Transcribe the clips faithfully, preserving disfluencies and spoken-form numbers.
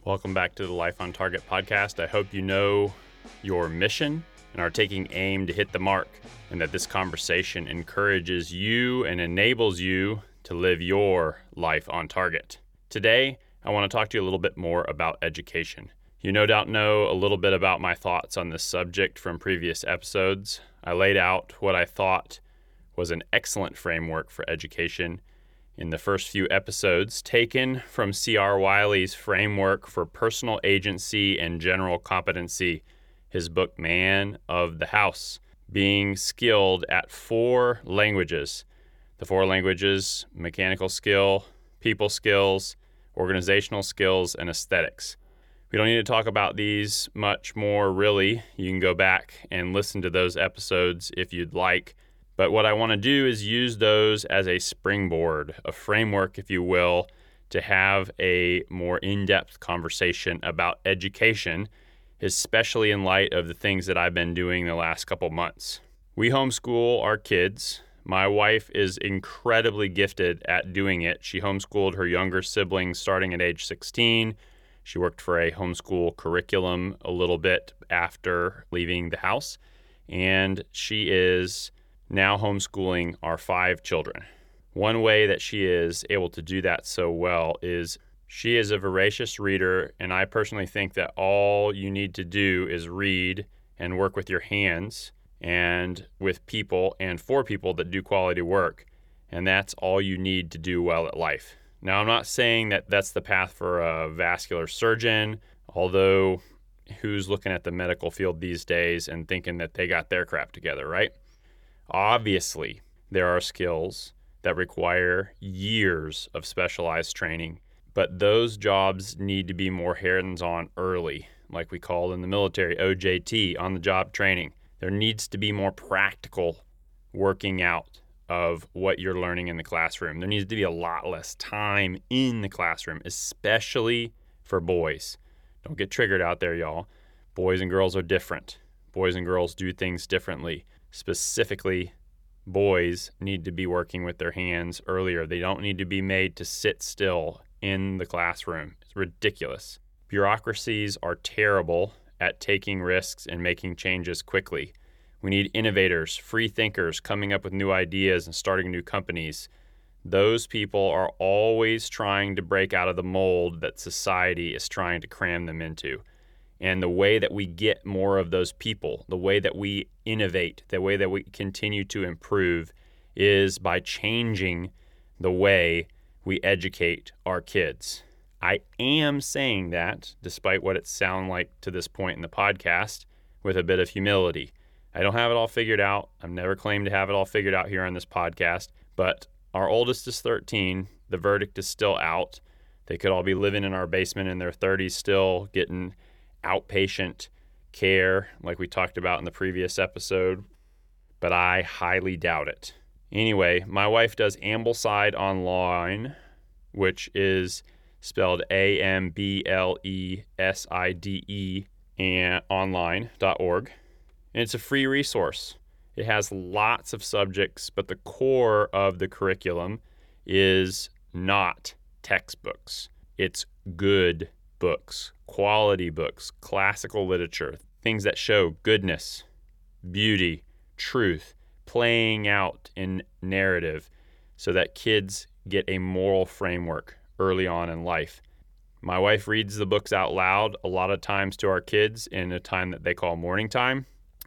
Welcome back to the Life on Target podcast. I hope you know your mission and are taking aim to hit the mark, and that this conversation encourages you and enables you to live your life on target. Today, I want to talk to you a little bit more about education. You no doubt know a little bit about my thoughts on this subject from previous episodes. I laid out what I thought was an excellent framework for education in the first few episodes, taken from C R Wiley's framework for personal agency and general competency, his book, Man of the House, being skilled at four languages. The four languages: mechanical skill, people skills, organizational skills, and aesthetics. We don't need to talk about these much more, really. You can go back and listen to those episodes if you'd like. But what I want to do is use those as a springboard, a framework, if you will, to have a more in-depth conversation about education, especially in light of the things that I've been doing the last couple months. We homeschool our kids. My wife is incredibly gifted at doing it. She homeschooled her younger siblings starting at age sixteen. She worked for a homeschool curriculum a little bit after leaving the house, and she is now homeschooling our five children. One way that she is able to do that so well is she is a voracious reader, and I personally think that all you need to do is read and work with your hands and with people and for people that do quality work, and that's all you need to do well at life. Now, I'm not saying that that's the path for a vascular surgeon, although who's looking at the medical field these days and thinking that they got their crap together, right? Obviously, there are skills that require years of specialized training, but those jobs need to be more hands-on early, like we call in the military O J T, on-the-job training. There needs to be more practical working out of what you're learning in the classroom. There needs to be a lot less time in the classroom, especially for boys. Don't get triggered out there, y'all. Boys and girls are different. Boys and girls do things differently. Specifically, boys need to be working with their hands earlier. They don't need to be made to sit still in the classroom. It's ridiculous. Bureaucracies are terrible at taking risks and making changes quickly. We need innovators, free thinkers coming up with new ideas and starting new companies. Those people are always trying to break out of the mold that society is trying to cram them into. And the way that we get more of those people, the way that we innovate, the way that we continue to improve is by changing the way we educate our kids. I am saying that, despite what it sounds like to this point in the podcast, with a bit of humility. I don't have it all figured out. I've never claimed to have it all figured out here on this podcast, but our oldest is thirteen. The verdict is still out. They could all be living in our basement in their thirties still, getting outpatient care like we talked about in the previous episode, but I highly doubt it. Anyway, my wife does Ambleside Online, which is spelled A M B L E S I D E and online dot org. And it's a free resource. It has lots of subjects, but the core of the curriculum is not textbooks. It's good books, quality books, classical literature, things that show goodness, beauty, truth, playing out in narrative so that kids get a moral framework early on in life. My wife reads the books out loud a lot of times to our kids in a time that they call morning time,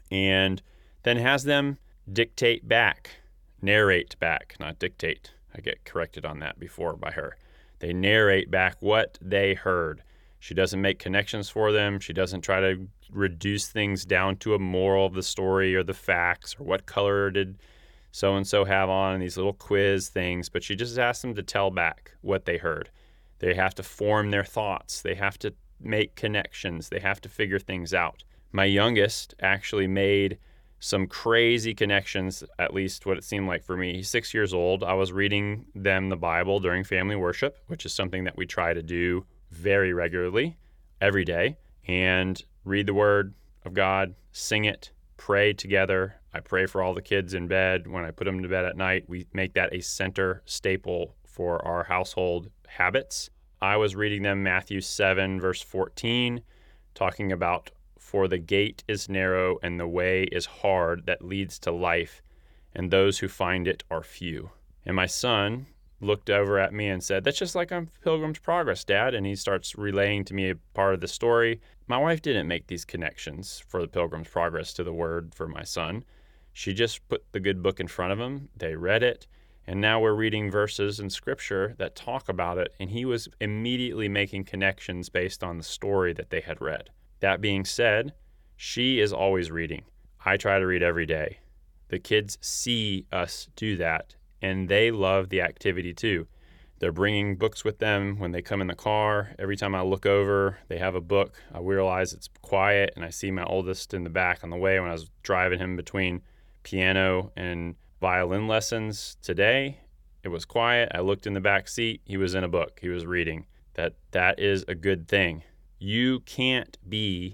and then has them dictate back, narrate back, not dictate. I get corrected on that before by her. They narrate back what they heard. She doesn't make connections for them. She doesn't try to reduce things down to a moral of the story or the facts or what color did so-and-so have on, these little quiz things, but she just asks them to tell back what they heard. They have to form their thoughts. They have to make connections. They have to figure things out. My youngest actually made some crazy connections, at least what it seemed like for me. He's six years old. I was reading them the Bible during family worship, which is something that we try to do very regularly, every day, and read the Word of God, sing it, pray together. I pray for all the kids in bed. When I put them to bed at night, we make that a center staple for our household habits. I was reading them Matthew seven, verse fourteen, talking about, "For the gate is narrow and the way is hard that leads to life, and those who find it are few." And my son looked over at me and said, "That's just like on Pilgrim's Progress, Dad." And he starts relaying to me a part of the story. My wife didn't make these connections for the Pilgrim's Progress to the word for my son. She just put the good book in front of him. They read it. And now we're reading verses in Scripture that talk about it. And he was immediately making connections based on the story that they had read. That being said, she is always reading. I try to read every day. The kids see us do that, and they love the activity too. They're bringing books with them when they come in the car. Every time I look over, they have a book. I realize it's quiet, and I see my oldest in the back on the way when I was driving him between piano and violin lessons today. It was quiet. I looked in the back seat. He was in a book. He was reading. That that is a good thing. You can't be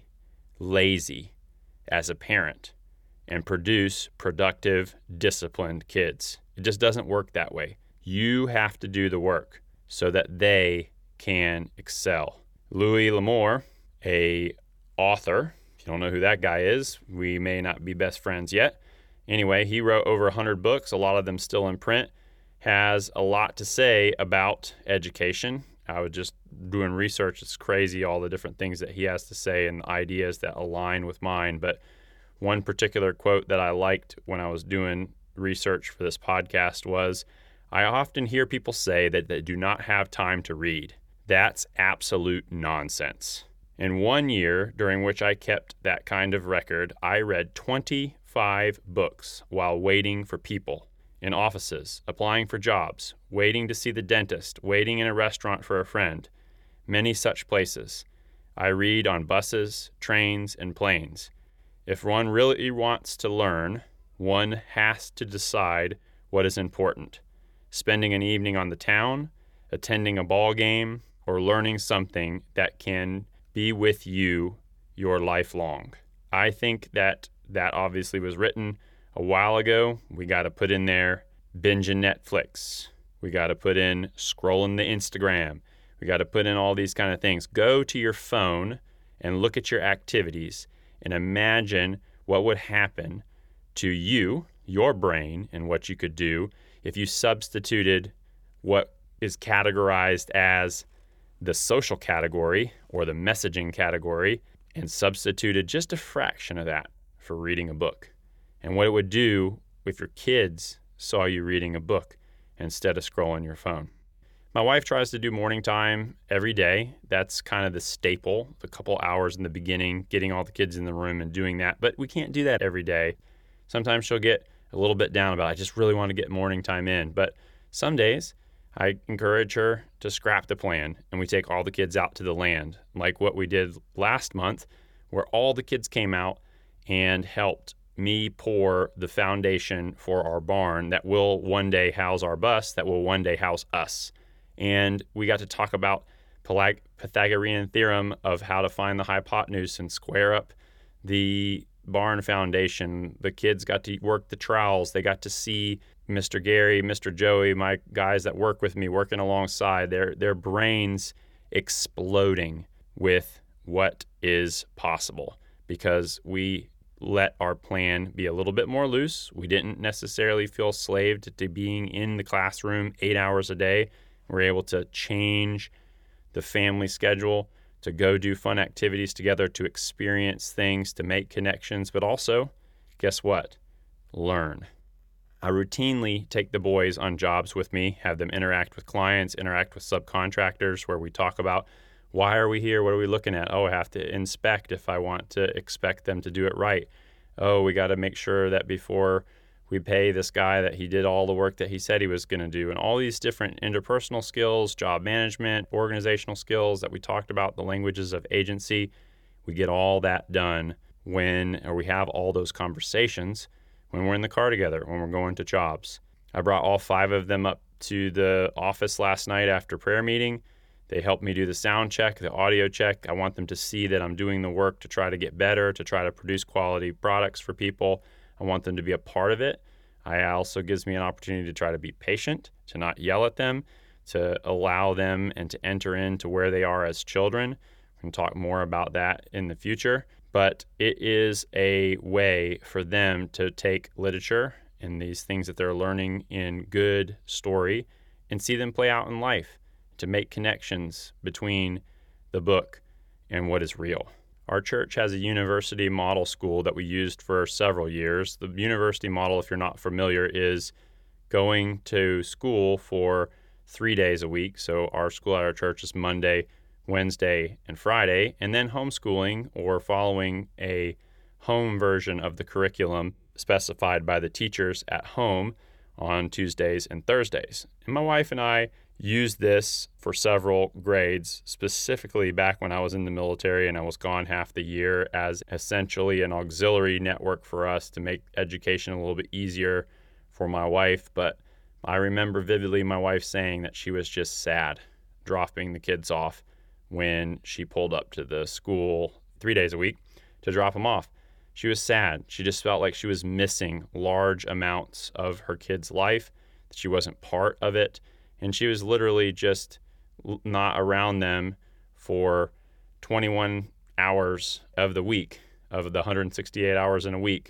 lazy as a parent and produce productive, disciplined kids. It just doesn't work that way. You have to do the work so that they can excel. Louis L'Amour, a author, if you don't know who that guy is, we may not be best friends yet. Anyway, he wrote over one hundred books, a lot of them still in print, has a lot to say about education. I was just doing research. It's crazy all the different things that he has to say and ideas that align with mine. But one particular quote that I liked when I was doing research for this podcast was, "I often hear people say that they do not have time to read. That's absolute nonsense." In one year during which I kept that kind of record, I read twenty-five books while waiting for people, in offices, applying for jobs, waiting to see the dentist, waiting in a restaurant for a friend, many such places. I read on buses, trains, and planes. If one really wants to learn, one has to decide what is important. Spending an evening on the town, attending a ball game, or learning something that can be with you your life long. I think that that obviously was written a while ago. We got to put in there binging Netflix. We got to put in scrolling the Instagram. We got to put in all these kind of things. Go to your phone and look at your activities and imagine what would happen to you, your brain, and what you could do if you substituted what is categorized as the social category or the messaging category and substituted just a fraction of that for reading a book. And what it would do if your kids saw you reading a book instead of scrolling your phone. My wife tries to do morning time every day. That's kind of the staple, the couple hours in the beginning, getting all the kids in the room and doing that. But we can't do that every day. Sometimes she'll get a little bit down about, I just really want to get morning time in. But some days I encourage her to scrap the plan and we take all the kids out to the land, like what we did last month, where all the kids came out and helped me pour the foundation for our barn that will one day house our bus, that will one day house us. And we got to talk about Pythagorean theorem of how to find the hypotenuse and square up the barn foundation. The kids got to work the trowels. They got to see Mister Gary, Mister Joey, my guys that work with me, working alongside, their their brains exploding with what is possible because we let our plan be a little bit more loose. We didn't necessarily feel slaved to being in the classroom eight hours a day. We're able to change the family schedule, to go do fun activities together, to experience things, to make connections, but also, guess what? Learn. I routinely take the boys on jobs with me, have them interact with clients, interact with subcontractors, where we talk about why are we here? What are we looking at? Oh, I have to inspect if I want to expect them to do it right. Oh, we got to make sure that before we pay this guy that he did all the work that he said he was going to do. And all these different interpersonal skills, job management, organizational skills that we talked about, the languages of agency, we get all that done when, or we have all those conversations when we're in the car together, when we're going to jobs. I brought all five of them up to the office last night after prayer meeting. They helped me do the sound check, the audio check. I want them to see that I'm doing the work to try to get better, to try to produce quality products for people. I want them to be a part of it. I also gives me an opportunity to try to be patient, to not yell at them, to allow them and to enter into where they are as children. We can talk more about that in the future, but it is a way for them to take literature and these things that they're learning in good story and see them play out in life, to make connections between the book and what is real. Our church has a university model school that we used for several years. The university model, if you're not familiar, is going to school for three days a week. So our school at our church is Monday, Wednesday, and Friday, and then homeschooling or following a home version of the curriculum specified by the teachers at home on Tuesdays and Thursdays. And my wife and I used this for several grades, specifically back when I was in the military and I was gone half the year, as essentially an auxiliary network for us to make education a little bit easier for my wife. But I remember vividly my wife saying that she was just sad dropping the kids off when she pulled up to the school three days a week to drop them off. She was sad. She just felt like she was missing large amounts of her kid's life, that she wasn't part of it. And she was literally just not around them for twenty-one hours of the week, of the one hundred sixty-eight hours in a week.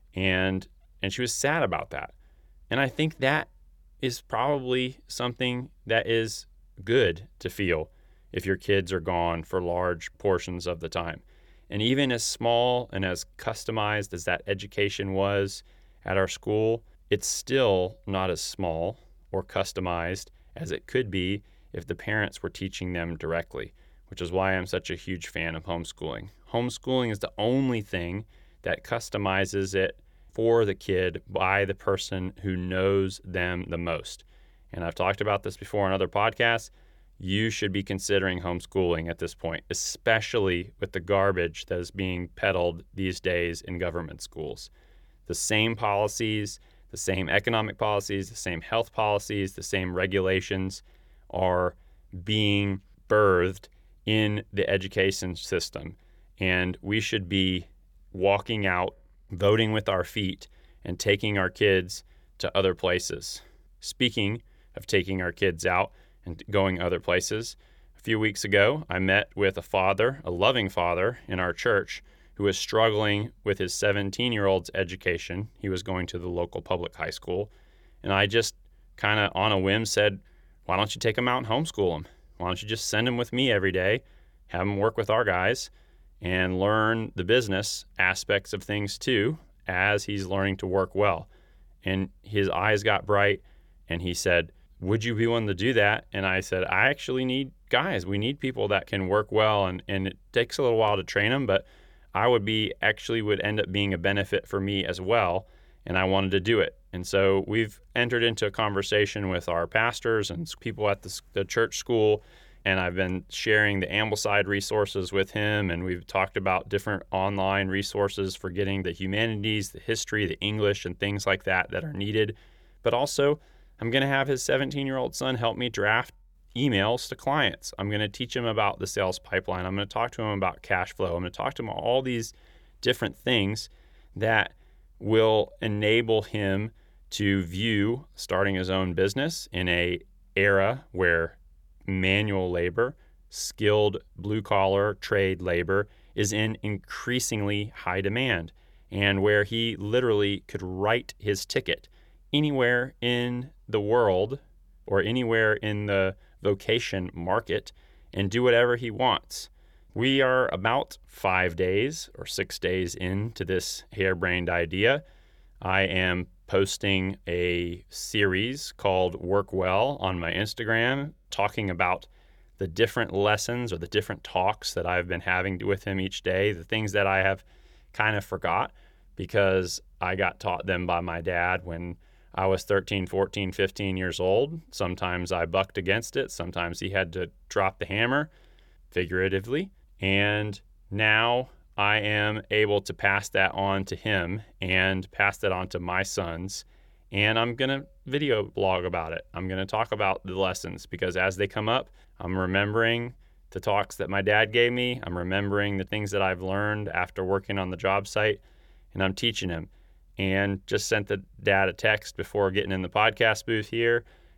And and she was sad about that. And I think that is probably something that is good to feel if your kids are gone for large portions of the time. And even as small and as customized as that education was at our school, it's still not as small or customized as it could be if the parents were teaching them directly, which is why I'm such a huge fan of homeschooling. Homeschooling is the only thing that customizes it for the kid by the person who knows them the most. And I've talked about this before on other podcasts. You should be considering homeschooling at this point, especially with the garbage that is being peddled these days in government schools. The same policies, the same economic policies, the same health policies, the same regulations are being birthed in the education system. And we should be walking out, voting with our feet, and taking our kids to other places. Speaking of taking our kids out and going other places, a few weeks ago, I met with a father, a loving father in our church, who was struggling with his seventeen-year-old's education. He was going to the local public high school. And I just kind of on a whim said, why don't you take him out and homeschool him? Why don't you just send him with me every day, have him work with our guys, and learn the business aspects of things too, as he's learning to work well. And his eyes got bright, and he said, would you be willing to do that? And I said, I actually need guys. We need people that can work well, and, and it takes a little while to train them, but I would be actually would end up being a benefit for me as well, and I wanted to do it. And so we've entered into a conversation with our pastors and people at the, the church school, and I've been sharing the Ambleside resources with him, and we've talked about different online resources for getting the humanities, the history, the English, and things like that that are needed. But also, I'm going to have his seventeen-year-old son help me draft emails to clients. I'm going to teach him about the sales pipeline. I'm going to talk to him about cash flow. I'm going to talk to him about all these different things that will enable him to view starting his own business in a era where manual labor, skilled blue-collar trade labor is in increasingly high demand, and where he literally could write his ticket anywhere in the world or anywhere in the vocation market and do whatever he wants. We are about five days or six days into this harebrained idea. I am posting a series called Work Well on my Instagram, talking about the different lessons or the different talks that I've been having with him each day, the things that I have kind of forgot because I got taught them by my dad when I was thirteen, fourteen, fifteen years old. Sometimes I bucked against it. Sometimes he had to drop the hammer, figuratively. And now I am able to pass that on to him and pass that on to my sons. And I'm going to video blog about it. I'm going to talk about the lessons because as they come up, I'm remembering the talks that my dad gave me. I'm remembering the things that I've learned after working on the job site, and I'm teaching him. And just sent the dad a text before getting in the podcast booth here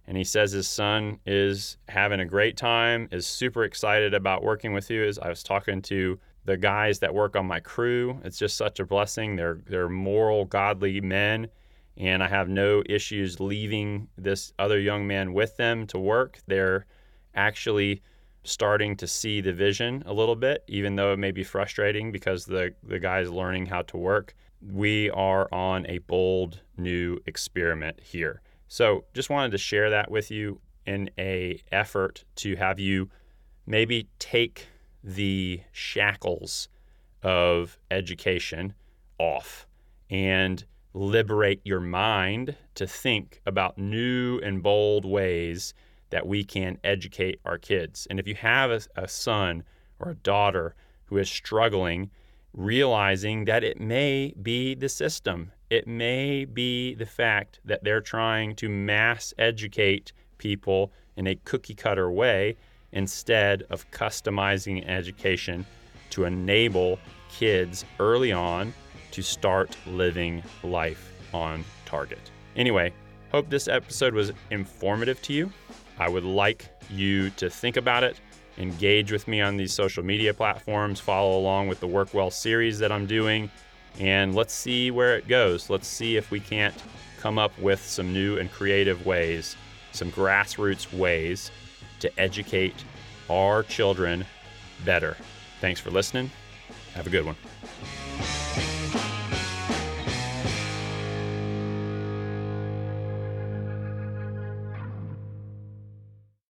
And he says his son is having a great time, is super excited about working with you. As I was talking to the guys that work on my crew, it's just such a blessing. They're they're moral, godly men, and I have no issues leaving this other young man with them to work. They're actually starting to see the vision a little bit, even though it may be frustrating because the, the guy's learning how to work. We are on a bold new experiment here. So just wanted to share that with you in a effort to have you maybe take the shackles of education off and liberate your mind to think about new and bold ways that we can educate our kids. And if you have a, a son or a daughter who is struggling, realizing that it may be the system, it may be the fact that they're trying to mass educate people in a cookie cutter way instead of customizing education to enable kids early on to start living life on target. Anyway, hope this episode was informative to you. I would like you to think about it, engage with me on these social media platforms, follow along with the Work Well series that I'm doing, and let's see where it goes. Let's see if we can't come up with some new and creative ways, some grassroots ways to educate our children better. Thanks for listening. Have a good one.